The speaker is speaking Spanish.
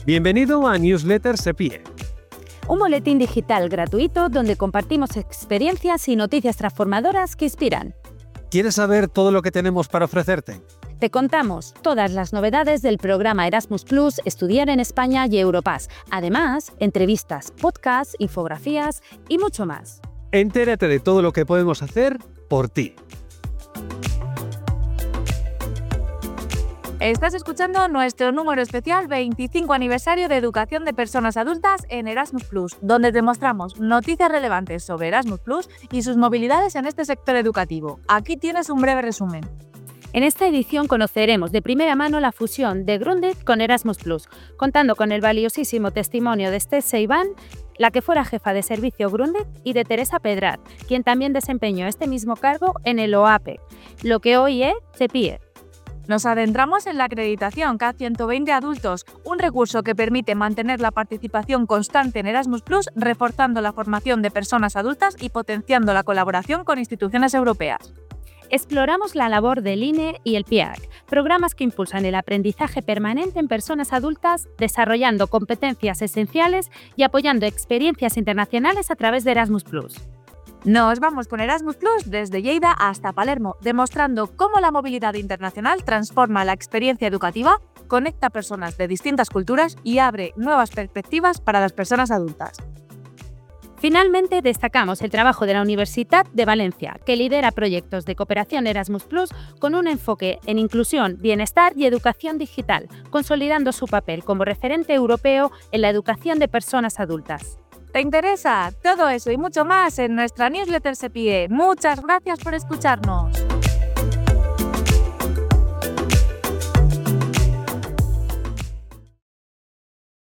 Bienvenido a Newsletter SEPIE. Un boletín digital gratuito donde compartimos experiencias y noticias transformadoras que inspiran. ¿Quieres saber todo lo que tenemos para ofrecerte? Te contamos todas las novedades del programa Erasmus+, Estudiar en España y Europass. Además, entrevistas, podcasts, infografías y mucho más. Entérate de todo lo que podemos hacer por ti. Estás escuchando nuestro número especial 25 aniversario de educación de personas adultas en Erasmus+, donde te mostramos noticias relevantes sobre Erasmus+, y sus movilidades en este sector educativo. Aquí tienes un breve resumen. En esta edición conoceremos de primera mano la fusión de Grundig con Erasmus+, contando con el valiosísimo testimonio de Steph Seiban, la que fuera jefa de servicio Grundig, y de Teresa Pedrat, quien también desempeñó este mismo cargo en el OAPE, lo que hoy es SEPIE. Nos adentramos en la acreditación CAD 120 adultos, un recurso que permite mantener la participación constante en Erasmus+, reforzando la formación de personas adultas y potenciando la colaboración con instituciones europeas. Exploramos la labor del INE y el PIAC, programas que impulsan el aprendizaje permanente en personas adultas, desarrollando competencias esenciales y apoyando experiencias internacionales a través de Erasmus+. Nos vamos con Erasmus+ desde Lleida hasta Palermo, demostrando cómo la movilidad internacional transforma la experiencia educativa, conecta personas de distintas culturas y abre nuevas perspectivas para las personas adultas. Finalmente, destacamos el trabajo de la Universitat de Valencia, que lidera proyectos de cooperación Erasmus+, con un enfoque en inclusión, bienestar y educación digital, consolidando su papel como referente europeo en la educación de personas adultas. ¿Te interesa? Todo eso y mucho más en nuestra newsletter SEPIE. Muchas gracias por escucharnos.